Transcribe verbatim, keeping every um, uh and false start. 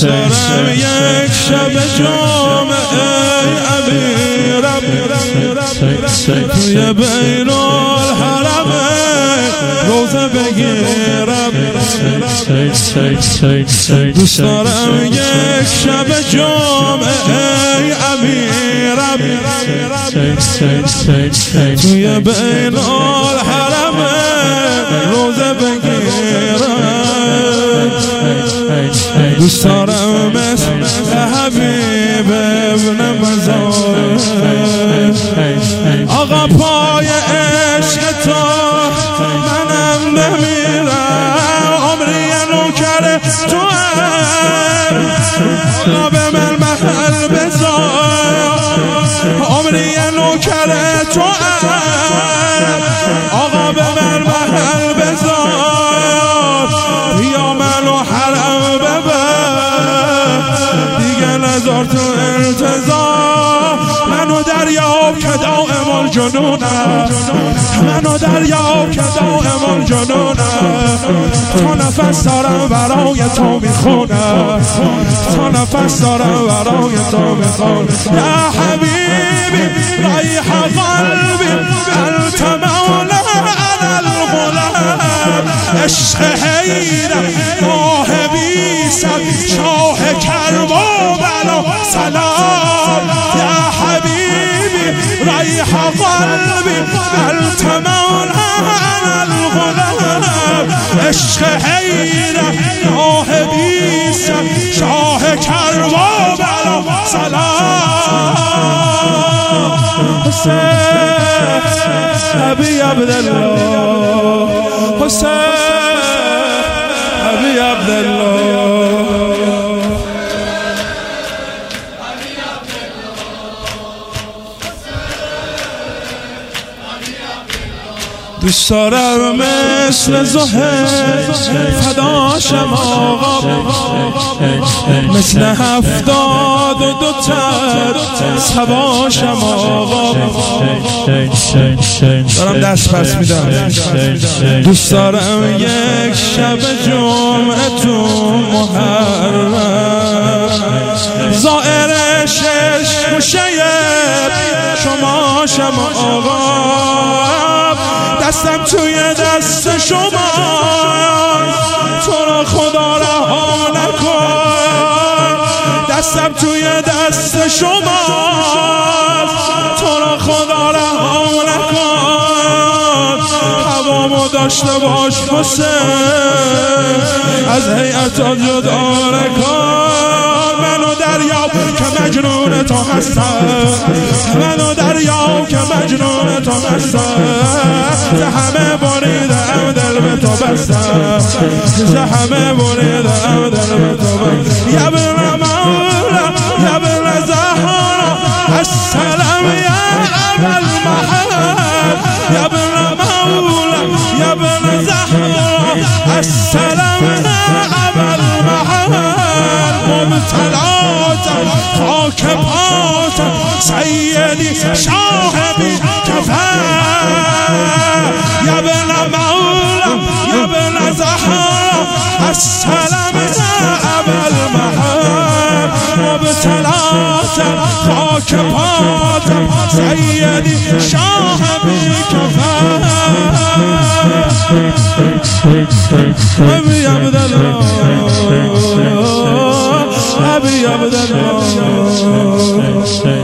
دارم یک شب جامعه امیرم توی بین الحرم روزه بگیرم. دوست دارم یک شب جامعه امیرم توی بین الحرم روزه بگیرم. دوست دارم مثل حبیب ابن مزار آقا پای عشق تو منم بمیرم. عمری نوکر تو آقا به من محل بذار. عمری نوکر تو آقا به من محل بذار. یا منو حرم ببر دیگه نذار تو انتظار. منو دریاب که دائم الجنونم. منو دریاب که دائم الجنونم. تا نفس دارم برای تو میخونم. تا نفس دارم برای تو میخونم. یا حبیبی ریح قلبی انت مولا علی الغلام. عشق حیرم ماه بیسم شاه کرب و بلا سلام. یا حبیبی ریح قلبی انت مولا علی الغلام. عشق حیرم ماه بیسم شاه کرب و بلا سلام. حسین ابی عبدالله حسین ابی عبدالله دوست دارم مثل زهر فداشم آقا. مثل هفتاد و دو تر سباشم آقا. دارم دست پس میدم. دوست دارم یک شب جمعه تو محرم زائر شش گوشه شما شما آقا. دستم توی دست شما تو را خدا رها نکن. دستم توی دست شما تو را خدا رها نکن. هوامو داشته باش حسین از هیئت جدا نکن. منو دریاب که مجنون تو هستم. منو دریاب که مجنون تو هستم. ز همه بریدم دل به تو بستم. ز همه بریدم دل به تو بستم. یا ابن مولا یا ابن زهرا السلام یا ابا المحل. یا ابن مولا یا ابن زهرا السلام یا ابا المحل. مبتلاتم خاک پاتم سیدی شاه بی کفر. یا ابن مولا یا ابن زهرا السلام یا ابا المحل. مبتلاتم خاک پاتم سیدی شاه بی کفر. ابی عبدالله ابی عبدالله